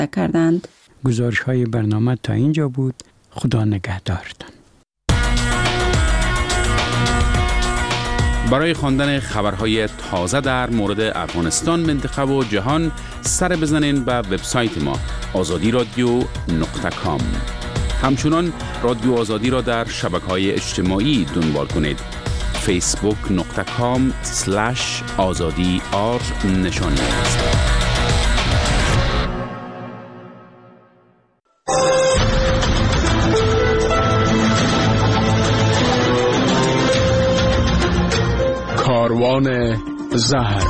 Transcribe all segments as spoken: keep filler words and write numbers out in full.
دریافت کردند. گزارش های برنامه تا اینجا بود. خدا نگهدارتان. برای خواندن خبرهای تازه در مورد افغانستان، منطقه و جهان سر بزنین به وبسایت ما آزادی رادیو نقطه کام. همچنان رادیو آزادی را در شبکه‌های اجتماعی دنبال کنید. فیسبوک نقطه کام سلش آزادی آر نشان است. کاروان زهر.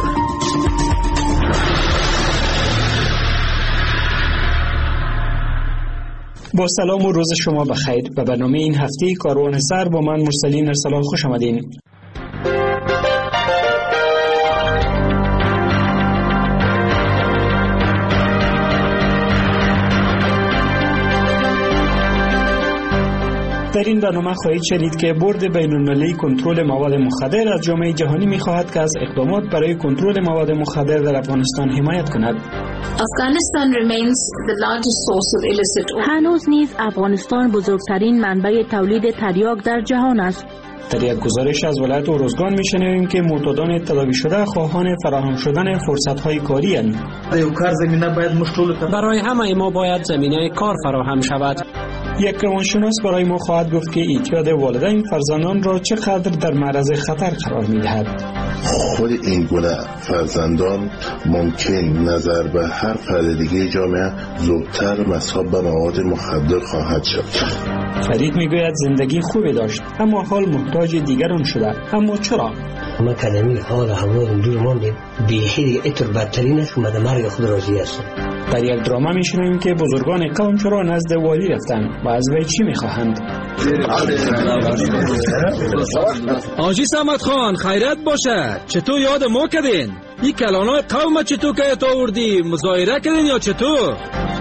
با سلام و روز شما بخیر. به برنامه این هفته کاروان زهر با من مرسلین ارسلان خوش آمدین. در این برنامه خواهید شنید که بورد بین‌المللی کنترل مواد مخدر از جامعه جهانی می‌خواهد که از اقدامات برای کنترل مواد مخدر در افغانستان حمایت کند. هنوز نیز افغانستان بزرگترین منبع تولید تریاک در جهان است. در یک گزارش از ولایت اروزگان می‌شنویم که معتادان تداوی شده خواهان فراهم شدن فرصت‌های کاری اند. برای همه ما باید زمینه کار فراهم شود. یک روانشناس برای ما خواهد گفت که اعتیاد والدین فرزندان را چقدر در معرض خطر قرار می‌دهد. خود این گونه فرزندان ممکن نظر به هر فرد دیگه جامعه زودتر مصاب به مواد مخدر خواهد شد. فرید میگوید زندگی خوبی داشت اما حال محتاج دیگران شده. اما چرا؟ ما کلمی حال همون دور ماندیم بیخیلی اتر بدترینش اومده مرگ خود راضی هستن. در یک درامه میشنویم که بزرگان قوم چرا نزد والی رفتن و از وی چی میخواهند. آجی سمت خان خیرت باشه، چطور یاد ما کردین؟ این کلانای قوم چطور که تا آوردی مظاهره کردین یا چطور؟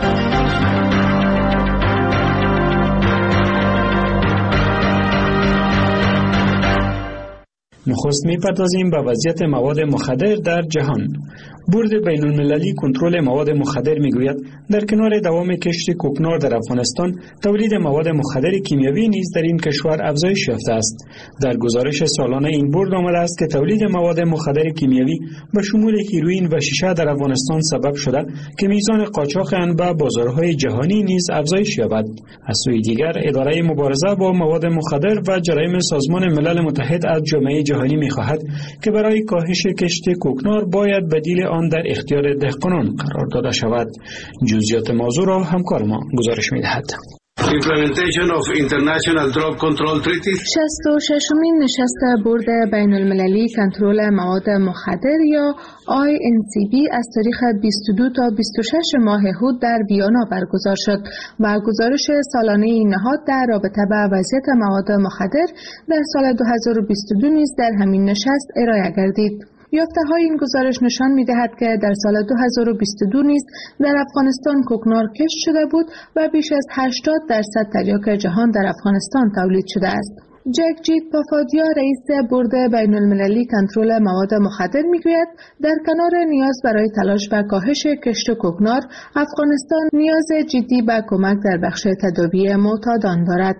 نخست میپردازیم به وضعیت مواد مخدر در جهان. بورد بین‌المللی کنترل مواد مخدر میگوید در کنار دوام کشت کوکنار در افغانستان، تولید مواد مخدر کیمیاوی نیز در این کشور افزایش یافته است. در گزارش سالانه این بورد آمده است که تولید مواد مخدر کیمیاوی به شمول هیروئین و شیشه در افغانستان سبب شده که میزان قاچاق آن به بازارهای جهانی نیز افزایش یابد. از سوی دیگر، اداره مبارزه با مواد مخدر و جرایم سازمان ملل متحد از جامعه جهانی می‌خواهد که برای کاهش کشت کوکنار باید بدیل آن در اختیار دهقانان قرار داده شود. جزئیات موضوع را همکار ما گزارش می‌دهد. Implementation of International Drug Control Treaties. شصت و ششمین نشست بورد بین المللی کنترل مواد مخدر یا آی ان سی بی از تاریخ بیست و دو تا بیست و شش ماه هود در ویانا برگزار شد و گزارش سالانه این نهاد در رابطه با وضعیت مواد مخدر در سال دو هزار و بیست و دو نیز در همین نشست ارائه گردید. یافته های این گزارش نشان می دهد که در سال دو هزار و بیست و دو نیز در افغانستان کوکنار کشت شده بود و بیش از هشتاد درصد تریاک جهان در افغانستان تولید شده است. جگجیت پافادیا رئیس بورد بین المللی کنترل مواد مخدر میگوید در کنار نیاز برای تلاش به کاهش کشت کوکنار، افغانستان نیاز جدی به کمک در بخش تداوی معتادان دارد.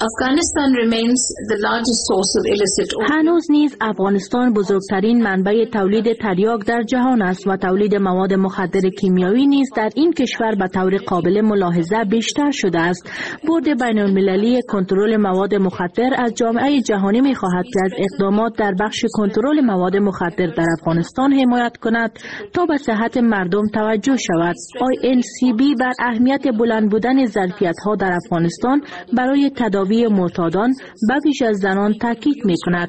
هنوز نیز افغانستان بزرگترین منبع تولید تریاک در جهان است و تولید مواد مخدر کیمیاوی نیز در این کشور به طور قابل ملاحظه بیشتر شده است. بورد بین المللی کنترل مواد مخدر از جامعه جهانی می‌خواهد که از اقدامات در بخش کنترل مواد مخدر در افغانستان حمایت کند تا به صحت مردم توجه شود. آی ان سی بی بر اهمیت بلند بودن ظرفیت‌ها در افغانستان برای تداوی معتادان به ویژه از زنان تاکید می‌کند.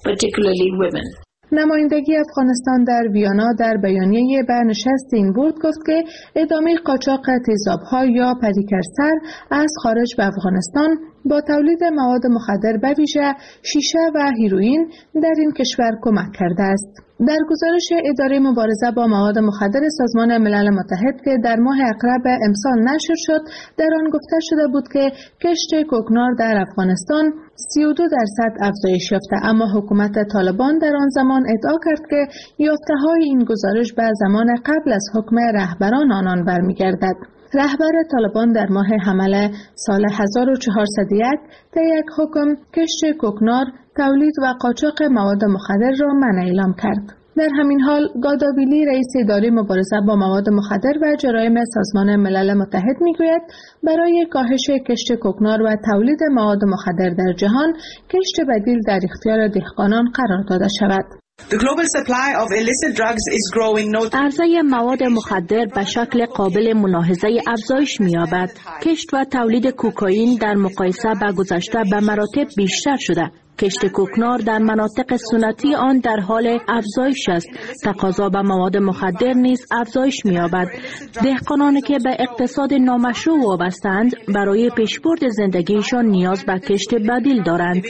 نمایندگی افغانستان در ویانا در بیانیه به نشست این بورد گفت که ادامه قاچاق تیزاب‌ها یا پریکرسر از خارج به افغانستان با تولید مواد مخدر به ویژه شیشه و هیروئین در این کشور کمک کرده است. در گزارش اداره مبارزه با مواد مخدر سازمان ملل متحد که در ماه اقرب امسال نشر شد، در آن گفته شده بود که کشت کوکنار در افغانستان سی و دو درصد افزایش یافته، اما حکومت طالبان در آن زمان ادعا کرد که یافته‌های این گزارش به زمان قبل از حکم رهبران آنان برمیگردد. رهبر طالبان در ماه حمل سال هزار و چهارصد و یک طی یک حکم کشت کوکنار، تولید و قاچاق مواد مخدر را منع اعلام کرد. در همین حال گاداویلی رئیس اداره مبارزه با مواد مخدر و جرایم سازمان ملل متحد میگوید برای کاهش کشت کوکنار و تولید مواد مخدر در جهان کشت بدیل در اختیار دهقانان قرار داده شود. عرضه مواد مخدر به شکل قابل ملاحظه افزایش می‌یابد. کشت و تولید کوکائین در مقایسه با گذشته به مراتب بیشتر شده. کشت کوکنار در مناطق سنتی آن در حال افزایش است. تقاضا به مواد مخدر نیز افزایش می‌یابد. دهقانانی که به اقتصاد نامشروع وابسته‌اند برای پیشبرد زندگیشان نیاز به کشت بدیل دارند.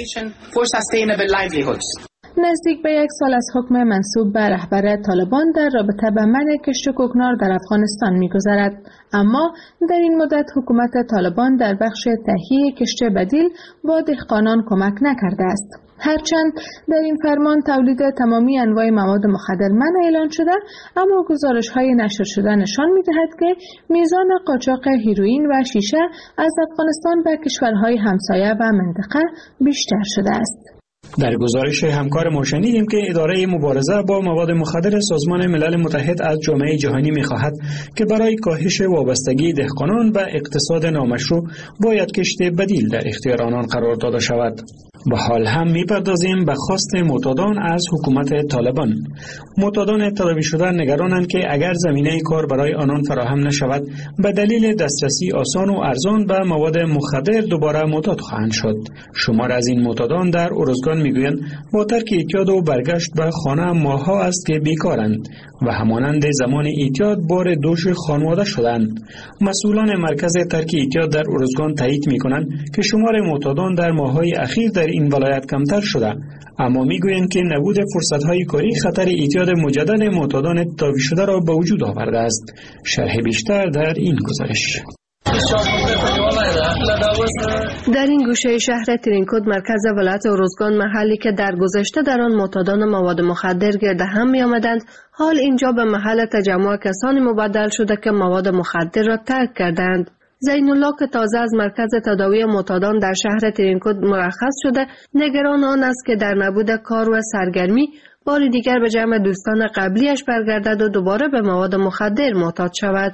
نزدیک به یک سال از حکم منسوب به رهبر طالبان در رابطه با منع کشت کوکنار در افغانستان می‌گذرد، اما در این مدت حکومت طالبان در بخش تهیه کشت بدیل با دهقانان کمک نکرده است. هرچند در این فرمان تولید تمامی انواع مواد مخدر منع اعلان شده، اما گزارش‌های نشر شده نشان می‌دهد که میزان قاچاق هیروئین و شیشه از افغانستان به کشورهای همسایه و منطقه بیشتر شده است. در گزارش همکار ما شنیدیم که اداره مبارزه با مواد مخدر سازمان ملل متحد از جامعه جهانی می‌خواهد که برای کاهش وابستگی دهقانان به اقتصاد نامشروع باید کشت بدیل در اختیار آنان قرار داده شود. به حال هم می‌پردازیم به خواست معتادان از حکومت طالبان. معتادان تداوی شده نگرانند که اگر زمینه کار برای آنان فراهم نشود به دلیل دسترسی آسان و ارزان به مواد مخدر دوباره معتاد خواهند شد. شمار از این معتادان در ارزگان میگویند با ترک اعتیاد و برگشت به خانه ماه‌ها است که بیکارند و همانند زمان اعتیاد بار دوش خانواده شدند. مسئولان مرکز ترک اعتیاد در ارزگان تایید می‌کنند که شمار معتادان در ماه‌های اخیر در این ولایت کمتر شده، اما میگویند که نبود فرصت‌های کاری خطر اعتیاد مجدد معتادان تداوی شده را به وجود آورده است. شرح بیشتر در این گزارش. در این گوشه شهر ترینکود مرکز ولایت ارزگان، محلی که در گذشته در آن معتادان مواد مخدر گرد هم می آمدند، حال اینجا به محل تجمع کسانی مبدل شده که مواد مخدر را ترک کردند. زین الله که تازه از مرکز تداوی معتادان در شهر ترینکود مرخص شده، نگران آن است که در نبود کار و سرگرمی بار دیگر به جمع دوستان قبلیش برگردد و دوباره به مواد مخدر معتاد شود.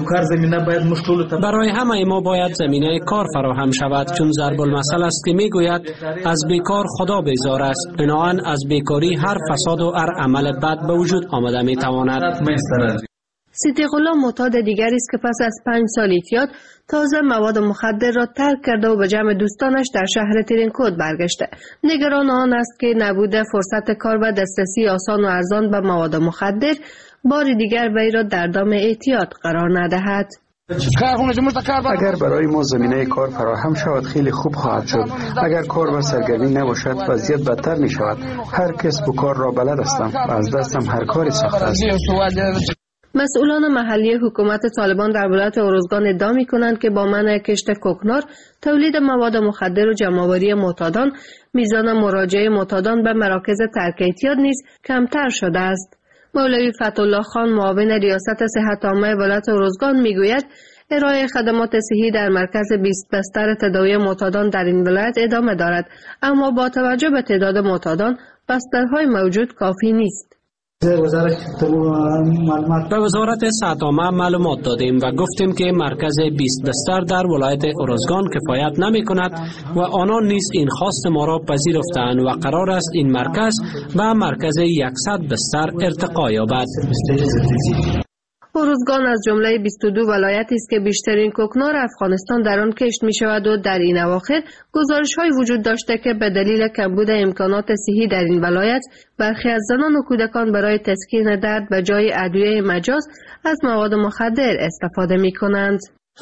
برای همه ما باید زمینه کار فراهم شود، چون ضرب المثل است که میگوید از بیکار خدا بیزار است. بنابراین از بیکاری هر فساد و هر عمل بد به وجود آمده میتواند. صدیق الله معتاد دیگری است که پس از پنج سال اعتیاد تازه مواد مخدر را ترک کرده و به جمع دوستانش در شهر ترینکود برگشته. نگران آن است که نبود فرصت کار و دسترسی آسان و ارزان به مواد مخدر بار دیگر وی را در دام اعتیاد قرار ندهد. اگر برای ما زمینه کار فراهم شود خیلی خوب خواهد شد. اگر کار و سرگرمی نباشد وضعیت بدتر می شود. هر کسب و کار را بلد هستم و از دستم هر کاری ساخته است. مسئولان محلی حکومت طالبان در ولایت ارزگان ادعا می‌کنند که با منع کشت کوکنار، تولید مواد مخدر و جمع‌آوری معتادان، میزان مراجعه معتادان به مراکز ترک اعتیاد نیز کمتر شده است. مولوی فتح‌الله خان، معاون ریاست صحت عامه ولایت ارزگان میگوید ارائه خدمات صحی در مرکز بیست بستر تداوی معتادان در این ولایت ادامه دارد، اما با توجه به تعداد معتادان بسترهای موجود کافی نیست. به وزارت صحت عامه معلومات دادیم و گفتیم که مرکز بیست بستر در ولایت ارزگان کفایت نمی کند و آنان نیز این خواست ما را پذیرفتند و قرار است این مرکز به مرکز صد بستر ارتقا یابد. ارزگان از جمله بیست و دو ولایتی است که بیشترین کوکنار افغانستان در آن کشت می شود و در این اواخر گزارش‌های وجود داشته که به دلیل کمبود امکانات صحی در این ولایت برخی از زنان و کودکان برای تسکین درد به جای ادویه مجاز از مواد مخدر استفاده می کنند.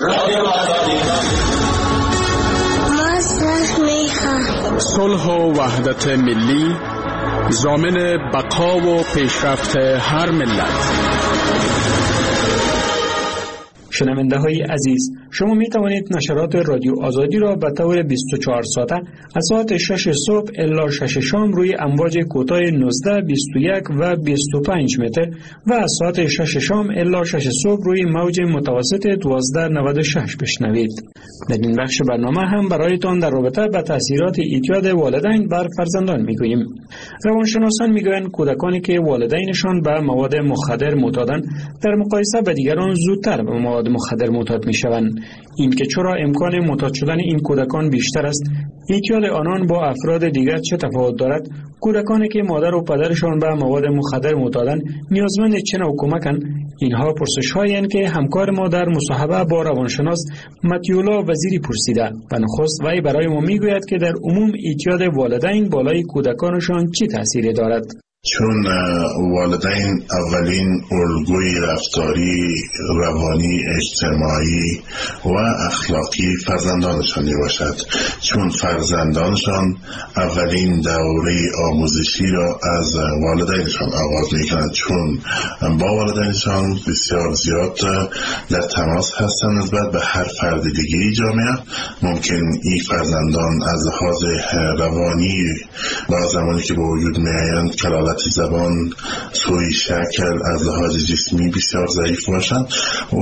صلح و وحدت ملی ضامن بقا و پیشرفت هر ملت. شنونده های عزیز، شما می توانید نشرات رادیو آزادی را به طور بیست و چهار ساعته از ساعت شش صبح الی شش شام روی امواج کوتاه نوزده، بیست و یک و بیست و پنج متر و از ساعت شش شام الی شش صبح روی موج متوسط دوازده نود و شش بشنوید. در این بخش برنامه هم برایتان در رابطه با تاثیرات اعتیاد والدین بر فرزندان میگوییم. روانشناسان میگویند کودکانی که والدینشان به مواد مخدر معتادند در مقایسه با دیگران زودتر به مواد مخدر معتاد میشوند. این که چرا امکان معتاد شدن این کودکان بیشتر است، اعتیاد آنان با افراد دیگر چه تفاوت دارد، کودکانی که مادر و پدرشان به مواد مخدر معتادند نیازمند چه نوع کمکند، اینها پرسش‌هایی اند که همکار ما در مصاحبه با روانشناس متیولا وزیری پرسیده و نخست وی برای ما میگوید که در عموم اعتیاد والدین بالای کودکانشان چه تأثیری دارد. چون والدین اولین الگوی رفتاری، روانی، اجتماعی و اخلاقی فرزندانشان می باشد، چون فرزندانشان اولین دوره آموزشی را از والدینشان آغاز می کنند، چون با والدینشان بسیار زیاد در تماس هستند نسبت به هر فرد دیگری جامعه. ممکن این فرزندان از لحاظ روانی با زمانی که به وجود می آیند کلالت زبان، سوی شکل، از لحاظ جسمی بسیار ضعیف باشند و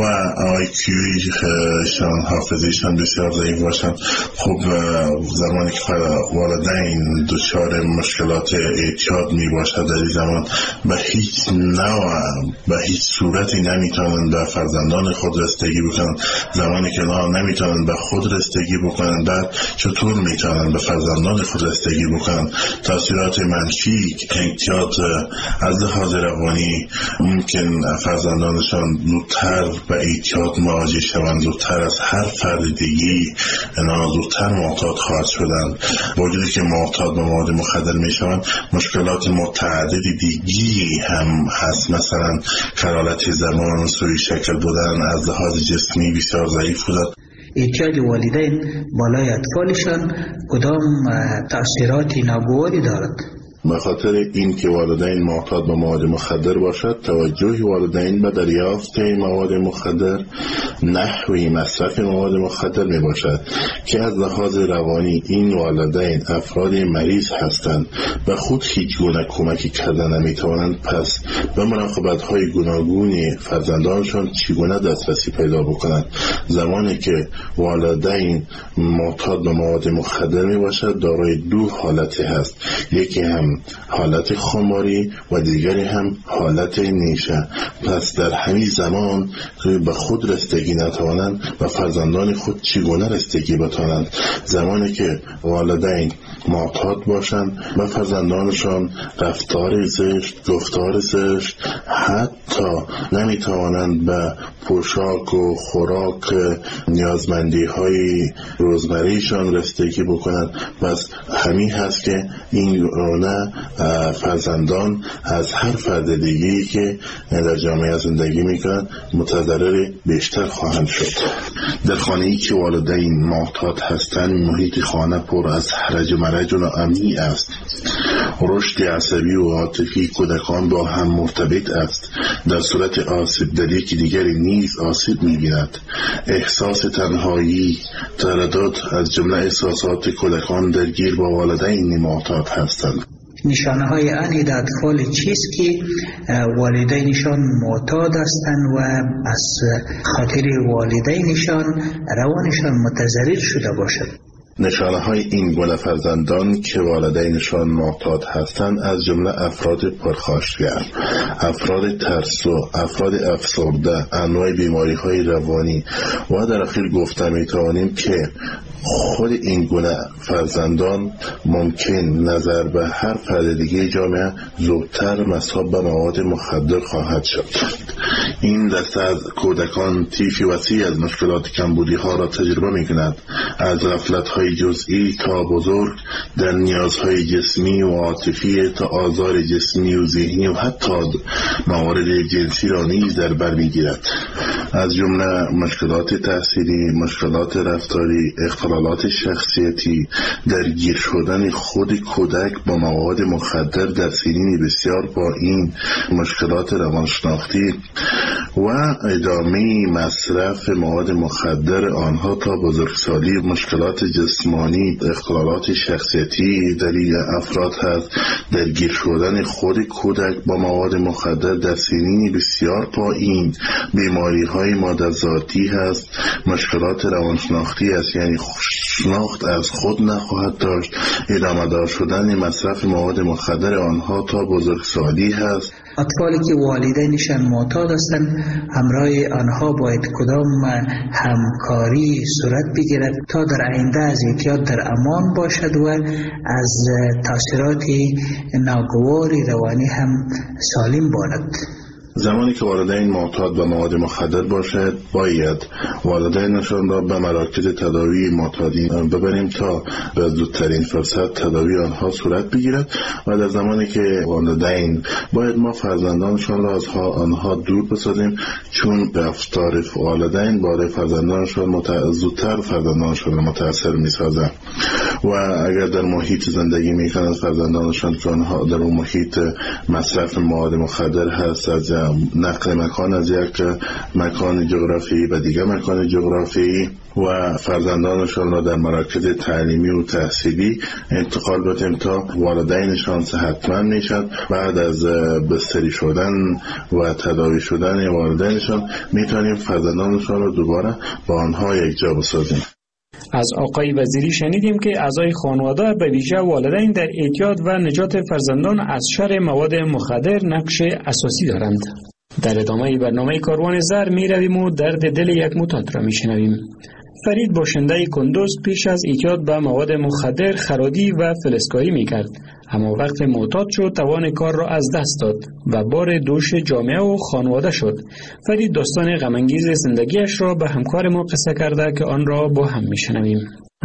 آیکیوشان، حافظهشان بسیار ضعیف باشند. خب زمانی که والدین دچار مشکلات اعتیاد می باشد، در این زمان به هیچ نوع به هیچ صورتی نمیتونند به فرزندان خود رسیدگی بکنند. زمانی که نه نمیتونند به خود رسیدگی بکنند، بعد چطور میتونند به فرزندان خود رسیدگی بکنند؟ تاثیرات منفی اعتیاد از لحاظ روانی ممکن فرزندانشان زودتر به اعتیاد مواجه شوند، زودتر از هر فرد دیگری اینا زودتر معتاد خواهد شدند. با وجودی که معتاد به مواد مخدر می شوند، مشکلات متعددی دیگری هم هست، مثلا خلالت زبان، سوی شکل بودن، از لحاظ جسمی بسیار ضعیف بودن. اعتیاد والدین بالای اطفالشان کدام تأثیراتی ناگواری دارد؟ به خاطر این که والدین معتاد به مواد مخدر باشد، توجه والدین به دریافت مواد مخدر، نحوی مصرف مواد مخدر می باشد که از لحاظ روانی این والدین افراد مریض هستند و خود هیچ گونه کمکی کردن نمی توانند، پس به مراقبت های گوناگون فرزندانشان چگونه دسترسی پیدا بکنند. زمانی که والدین معتاد به مواد مخدر می باشد، دارای دو حالت هست، یکی هم حالت خماری و دیگری هم حالت نیشه. پس در همین زمان به خود رسیدگی نتوانند و فرزندان خود چگونه رسیدگی بتوانند؟ زمانی که والدین معتاد باشند و فرزندانشان رفتار زشت، گفتار زشت، حتی نمیتوانند به پوشاک و خوراک نیازمندی های روزمریشان رسیدگی بکنند. پس همین هست که این رونه فرزندان از هر فرد دیگه‌ای که در جامعه زندگی میکنند متضرر بیشتر خواهند شد. در خانه‌ای که والدین معتاد هستند، محیط خانه پر از هرج و مرج و ناامنی است. رشد عصبی و عاطفی کودکان با هم مرتبط است. در صورت آسیب در یکی دیگری نیز آسیب می‌بیند. احساس تنهایی، تردد از جمله احساسات کودکان درگیر با والدین معتاد هستند. نشانه های انی در اطفال چیست که والدینشان معتاد هستند و از خاطر والدینشان روانشان متضرر شده باشد؟ نشانه های این گونه فرزندان که والدینشان معتاد هستند از جمله افراد پرخاشگر، افراد ترسو، افراد افسرده، انواع بیماری های روانی و در اخیر گفته می توانیم که خود این گونه فرزندان ممکن نظر به هر فرد دیگه جامعه زودتر مصاب به مواد مخدر خواهد شد. این دسته از کودکان طیفی وسیع از مشکلات کمبودی ها را تجربه می کند، از غفلت های جزئی تا بزرگ، در نیازهای جسمی و عاطفی تا آزار جسمی و ذهنی و حتی موارد جنسی را نیز در بر می گیرد. از جمله مشکلات تحصیلی، مشکلات رفتاری، اختلال اختلالات شخصیتی، درگیر شدن خود کودک با مواد مخدر در سنین بسیار پایین، مشکلات روانشناختی و ادامه مصرف مواد مخدر آنها تا بزرگسالی، مشکلات جسمانی، اختلالات شخصیتی دلیل افراد هست، درگیر شدن خود کودک با مواد مخدر در سنین بسیار پایین، بیماری های مادرزادی هست، مشکلات روانشناختی است، یعنی شناخت از خود نخواهد داشت، ادامه دار شدن مصرف مواد مخدر آنها تا بزرگسالی هست. اطفالی که والدینشان معتاد هستند، همراه آنها باید کدام همکاری صورت بگیرد تا در آینده از اعتیاد در امان باشد و از تاثیرات ناگوار روانی هم سالم باشد. زمانی که والدین معتاد به مواد مخدر باشد، باید والدینشان را به مراکز تداوی معتادین ببریم تا به زودترین فرصت تداوی آنها صورت بگیرد و در زمانی که والدین باید ما فرزندانشان را از آنها دور بسازیم، چون رفتار والدین برای فرزندانشان مت... زودتر فرزندانشان را متاثر می‌سازد و اگر در محیط زندگی می‌کنند فرزندانشان که آنها در اون محیط مصرف مواد مخدر هست، از نقل مکان از یک مکان جغرافیایی به دیگر مکان جغرافیایی و فرزندانشان را در مراکز تعلیمی و تحصیلی انتقال بدیم تا والدینشان صحتمند میشن. بعد از بستری شدن و تداوی شدن والدینشان میتونیم فرزندانشان را دوباره با آنها یک جا بسازیم. از آقای وزیری شنیدیم که اعضای خانواده به ویژه والدین در اعتیاد و نجات فرزندان از شر مواد مخدر نقش اساسی دارند. در ادامه برنامه کاروان زر می رویم و درد دل یک معتاد را می شنویم. فرید باشنده کندوز پیش از اعتیاد به مواد مخدر خرادی و فلزکاری می کرد، اما وقت معتاد شد توان کار را از دست داد و بار دوش جامعه و خانواده شد. فرید داستان غم‌انگیز زندگیش را به همکار ما قصه کرده که آن را با هم می شنویم.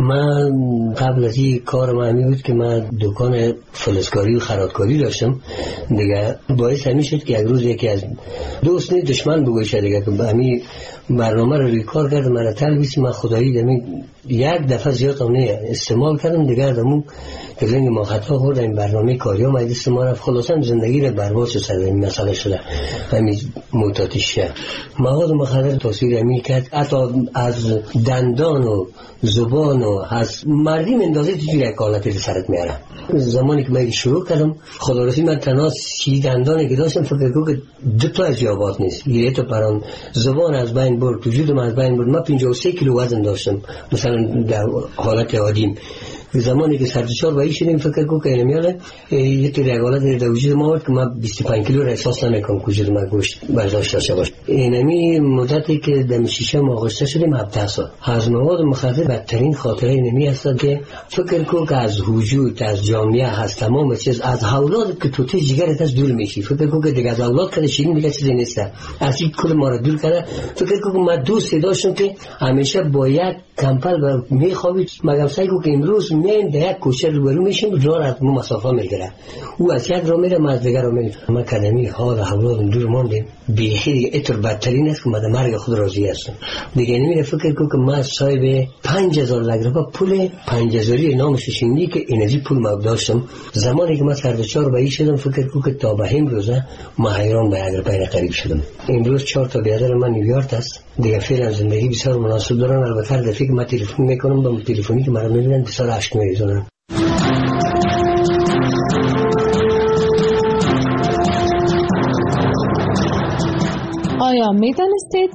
من قبل از این کار من همی بود که من دکان فلزکاری و خرادکاری داشتم دیگه. باعث همی شد که یک روز یکی از دوست نی دشمن بگوشه دیگه که همی برنامه رو روی کار کردم، من تلویسی من خدایی دمی یک دفعه زیاد اونه استعمال کردم دیگه دمو که زنگ ما خطا خورده این برنامه کاری ها باید استعمال رفت، خلاصا زندگی رو برباد شد. سر این مسئله شده همی معتادیش شد. مواد مخدر تاثیر همی کرد حتی از دندان و زبان و از مردی مندازه توی یک حالتی رو سرت میاره. زمانی که من شروع کردم خدا رسی من تنها سی دندانی که داشتم فکر کنم که دو تا از یابات نیست، یه تا پران زبان از بین برد، وجودم از بین برد. من پنجاه و سه کیلو وزن داشتم مثلا در حالت عادیم. زمانی که سرچشار بایی شدیم فکر کنم که نمیاله یه طور یک حالت در وجود ما بود که من بیست و پنج کیلو را احساس نمیکنم که وجود من گوشت برداشت داشته باشه. اینمی مدتی که در ششم آغوست شدیم هفده سال. از مواد مخدر بدترین خاطره اینمی هست که فکر کنم که از وجود از جامعه از تمام چیز از اولاد که تو تی جگرت از دور میشی. فکر کنم که دیگه از اولاد کده شیرین دیگه چیزی نیست. از این کل ما را دور کرده. فکر کنم من دوستی داشتم که همیشه با یک کمپل و میخوابید مگم سعی کنم که امروز من در یک کوچه روبرو میشیم راه از ما مسافه میگیره، او از یک راه میره من از دیگر راه میرم. ما کدمی حال اولادم دور ماندیم بیخی دیگه اتر بدترین است که من در مرگ خود راضی هستم دیگه. نمیره فکر کنم که من صاحب پنج هزار لگربا پول پنج هزاری نامش شنیدی که اینجی پول ما داشتم. زمانی که من سردچار بایی شدم فکر کنم که تا به امروزه ما حیران به اگر پیر قریب شدم. امروز چهار تا بیادر من نیویورک است دیگه. فعلا زندگی بسیار مناسب دارن. البته هر دفعه که من تلفن میکنم با تلفنی که مرا میبینن بسیار عشق میریزونن. آیا میدانستید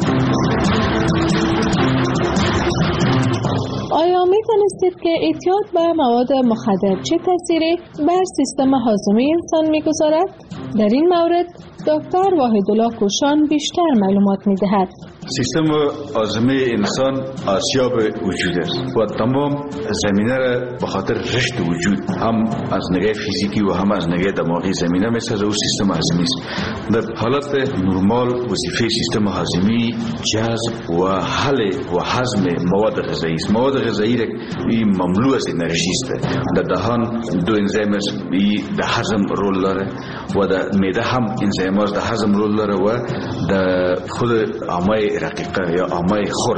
آیا میدانستید که اعتیاد به مواد مخدر چه تأثیری بر سیستم هاضمه انسان میگذارد؟ در این مورد دکتر واحدالله کوشان بیشتر معلومات میدهد. سیستم هاضمه انسان آسیاب وجود است و تمام زمینه را به خاطر رشد وجود هم از نگاه فیزیکی و هم از نگاه دماغی زمینه میسازه و سیستم هاضمه است. در حالت نرمال وظیفه سیستم هاضمه جذب و حل و هضم مواد غذایی است. مواد غذایی را مملو از انرژی است. در دهان دو انزیم است در هضم رول داره و در معده هم انزیم است در هضم رول داره و در خود آمای رقیقه یا آمای خرد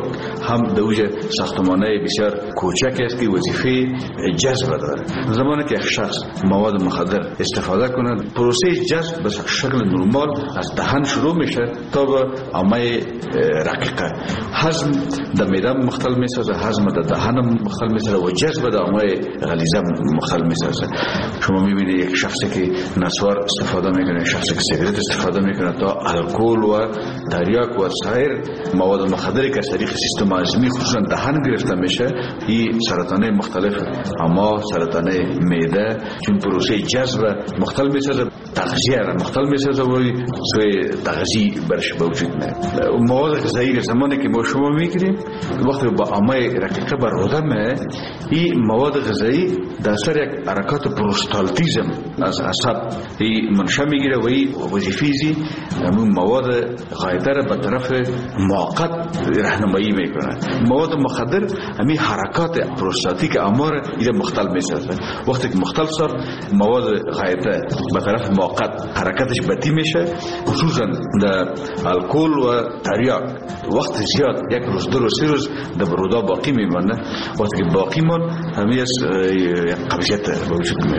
هم دوج ساختمانه بسیار کوچک است که وظیفه جذب داره. زمانی که شخص مواد مخدر استفاده کند، پروسه جذب به شکل نرمال از دهن شروع میشه تا به عمه رقیقه. هضم در معده مختل میسازه، هضم در دهن مختل میسازه و جذب در عمه غلیظه مختل میسازه. شما میبینید یک شخصی که نسوار استفاده میکنه، شخصی که سیگارت استفاده میکنه، تا الکل و تریاک و سایر مواد مخدری که از طریق سیستم هضمی خصوصا دهن گرفته میشه، این سرطانه مختلف اما سرطانه معده چون پروسه جذب مختل میسازه، تغذیه را مختل میسازه و سوی تغذیه برش به وجود میاد. مواد غذایی زمانی که ما شما میگیریم وقتی با عمه رقیقه بر آدم، این مواد غذایی در اثر یک حرکات پروستالتیزم از عصب این منشأ میگیره و این وظیفه‌ای همون مواد غایطه را به طرف موقت راهنمایی میکنه. مواد مخدر همین حرکات پروستاتیک امار ایده مختل میسازه. وقتی که مختل شد مواد غایطه به طرف موقت حرکتش بدی میشه، خصوصا در الکل و تریاک وقت زیاد یک روز دو روز سه روز در برودا باقی میمانه. وقتی که باقی مون همین از قبضیت به وجود میاد.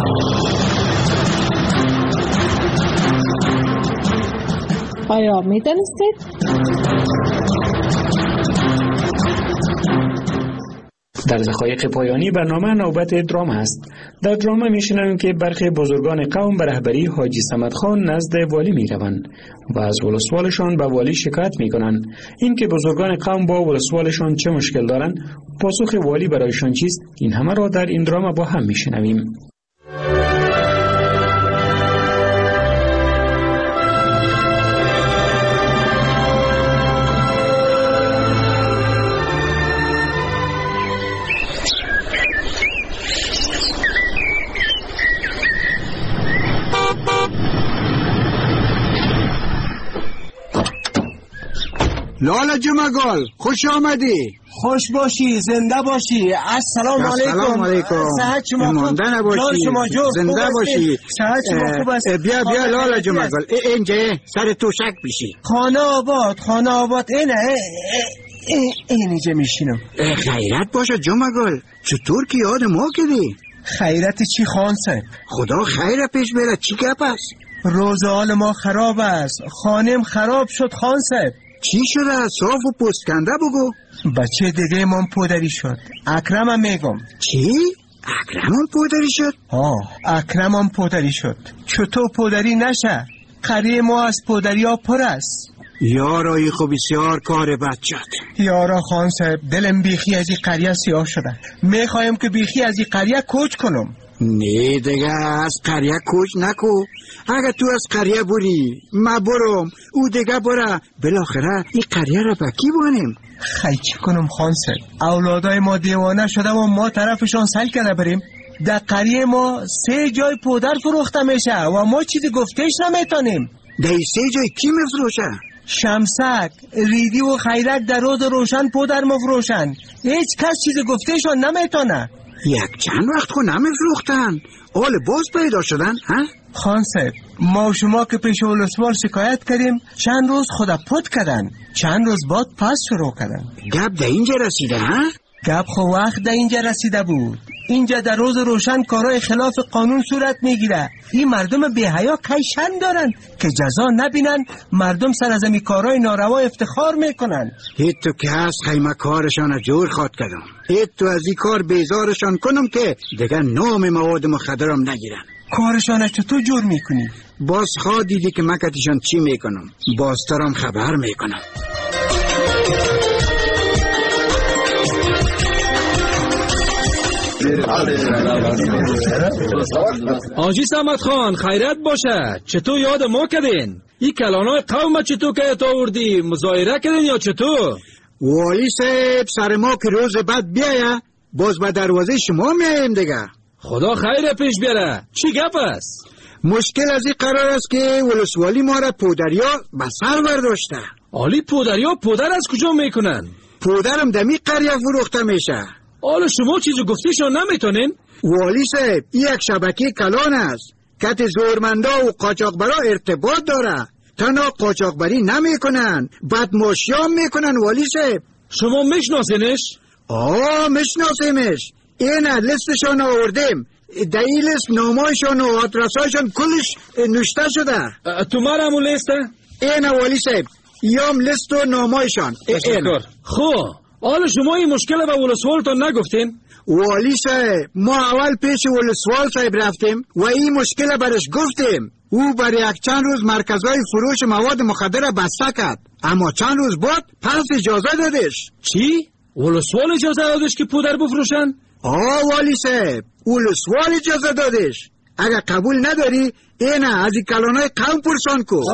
آیا میدانستید؟ در دقایق پایانی برنامه نوبت درام است. در درام میشنویم که برخی بزرگان قوم به رهبری حاجی صمد خان نزد والی میروند و از ولسوالشان به والی شکایت میکنند. این که بزرگان قوم با ولسوالشان چه مشکل دارند، پاسخ والی برایشان چیست، این همه را در این درام با هم میشنویم. لالا جمگل خوش آمدی. خوش باشی، زنده باشی. السلام علیکم. السلام علیکم. صحت شما مانده نباشی، زنده باشی. صحت شما خوب است. بیا بیا لالا جمگل اینجا سر توشک بشی. خانه آباد، خانه آباد اینه این اینجا میشینم. خیرت باشه جمگل، چطور که یاد ما کردی؟ خیرت چی خان صاحب؟ خدا خیر پیش بره. چی گپ است؟ روز حال ما خراب است، خانم خراب شد خان صاحب. چی شده؟ صاف و پستکنده بگو. بچه دیگه من پدری شد. اکرمم میگم. چی؟ اکرمم پدری شد؟ آه اکرمم پدری شد. چطور پدری نشه؟ قریه ما از پدری ها پر است. یارایی خب بسیار کار بد شد. یارا خان صاحب دلم بیخی از این قریه سیاه شده. میخوایم که بیخی از این قریه کوچ کنم. نه دیگه از قریه کوچ نکو. اگه تو از قریه بری ما برم او دیگه بره، بالاخره این قریه را بکی بانیم. خی چی کنم خان صاحب؟ اولادای ما دیوانه شده و ما طرفشان سل کرده بریم. در قریه ما سه جای پودر فروخته میشه و ما چیزی گفتش نمیتونیم. در سه جای کی مفروشه؟ شمسک، ریدی و خیرک در روز روشن پودر مفروشن. هیچ کس چیزی گفتشان نمیتونه. یک چند وقت خو نمیفروختن، آل باز پیدا شدن ها؟ خان صاحب ما شما که پیش ولسوال شکایت کردیم، چند روز خدا پد کردن، چند روز بعد پس شروع کردن. گپ در اینجا رسیده ها؟ گپ خو وقت در اینجا رسیده بود. اینجا در روز روشن کارهای خلاف قانون صورت میگیره. این مردم بی حیا کیشن دارن که جزا نبینن، مردم سر از این کارهای ناروا افتخار میکنن. هیت تو که هست خیمه کارشان جور خواد کردم. هیت تو از این کار بیزارشان کنم که دیگه نام مواد مخدرم نگیرن. کارشان چطور جور میکنی؟ باز خواه دیدی که مکتشان چی میکنم، باز ترم خبر میکنم. آجی صمد خان خیرت باشه، چطور یاد ما کردین؟ این کلانای قوم چطور که تا آوردی مظاهره کردین یا چطور؟ والی صاحب سر ما که روز بعد بیایه باز به دروازه شما میاییم دیگه. خدا خیر پیش بیاره. چی گپ است؟ مشکل از این قرار است که ولسوالی ما را پودریا به سر برداشته. آلی پودریا پودر از کجا میکنن؟ پودرم دمی قریه فروخته میشه. حالا شما چیزو گفتیشون نمیتونین؟ والی صاحب یک شبکه کلان است که زورمندا و قاچاقبرا ارتباط داره. تنها قاچاقبری نمیکنن، بدماشیام میکنن والی صاحب. شما میشناسینش؟ آه میشناسیمش. این لیستشان آوردیم. در این لیست نامایشان و آدرسایشان کلش نوشته شده. تو مرا همون لیسته؟ این والی صاحب یام لیست و نامایشان. تشکر. خب حالا شما این مشکل به ولسوالتان نگفتین؟ والی صاحب ما اول پیش ولسوال صاحب رفتیم و این مشکل برش گفتیم. او برای یک چند روز مرکزهای فروش مواد مخدر بسته کرد، اما چند روز بعد پس اجازه دادش. چی؟ ولسوال اجازه دادش که پودر بفروشن؟ آه والی صاحب ولسوال اجازه دادش. اگر قبول نداری اینه از این کلانای قوم پرسان کو.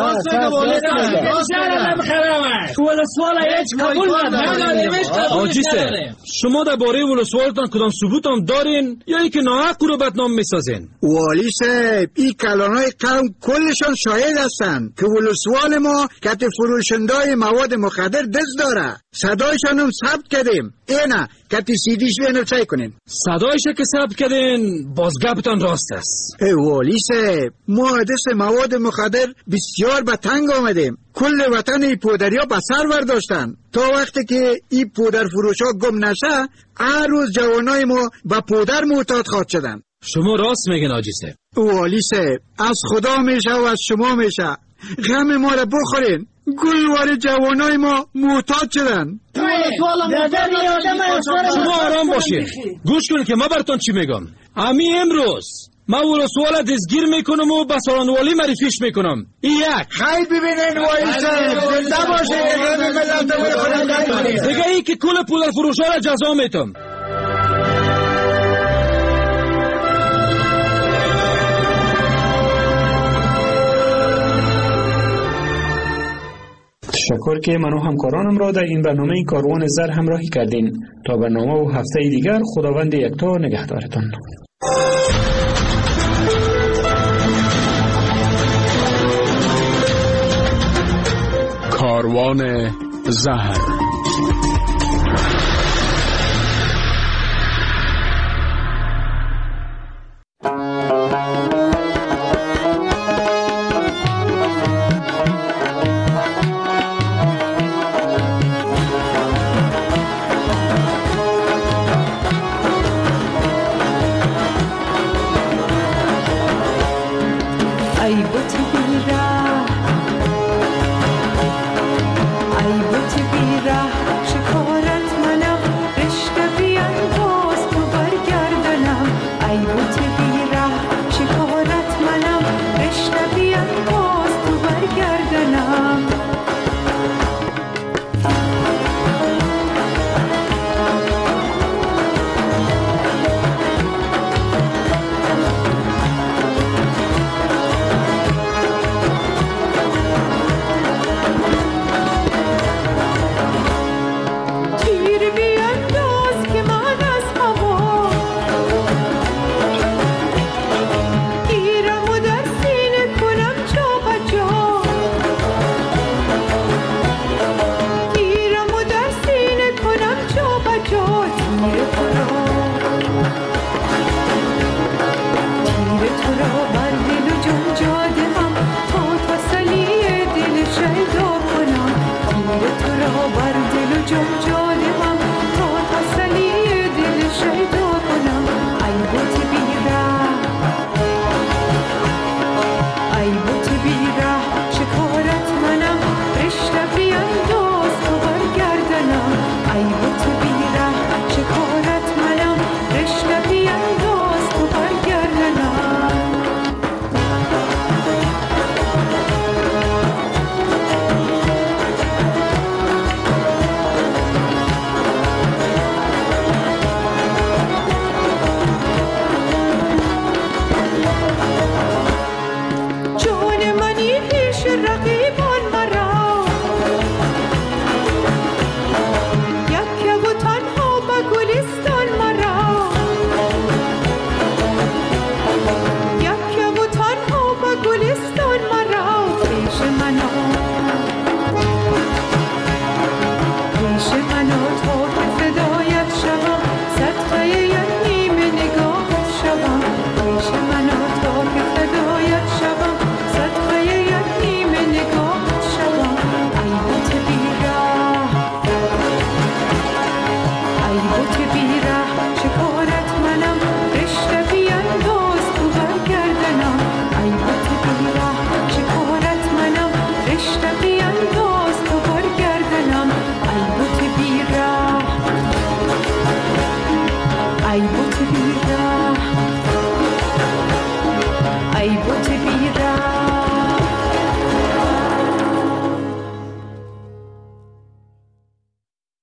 آجی سه شما در باره ولسوالتان کدام ثبوت هم دارین یا ای که ناحق رو بدنام میسازین؟ والی صاحب این کلانای قوم کلشان شاهد هستن که ولسوال ما کت فروشندای مواد مخدر دست داره. صدایشان هم ثبت کردیم. اینه کت سیدیش بینو چای کنین. صدایش که ثبت کردین باز گپتان راست است. ای والی صاحب ما حدث مواد مخدر بسیار به تنگ آمدیم. کل وطن ای پودریا به سر برداشتن. تا وقتی که این پودر فروش ها گم نشه هر روز جوانای ما به پودر معتاد خواد شدن. شما راست میگن آجی صاحب. والی صاحب از خدا میشه و از شما میشه. غم ما را بخورین. گلوار جوانای ما معتاد شدن. شما آرام باشین. گوش کنید که ما براتون چی میگم. امی امروز ما ولسوال دستگیر میکنم و به سالانوالی معرفیش میکنم. این یک. خیلی ببینین والی صاحب زنده باشه. دیگه ای که کل پودر فروش ها را جزا میتم. تشکر که من و همکارانم را در این برنامه کاروان زر همراهی کردین. تا برنامه و هفته دیگر خداوند یکتا نگهدارتان. کاروان زهر